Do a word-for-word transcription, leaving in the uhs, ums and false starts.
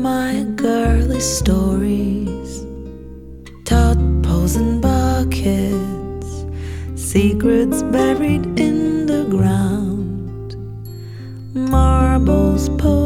my girly stories, tadpoles and buckets, secrets buried in the ground, marbles,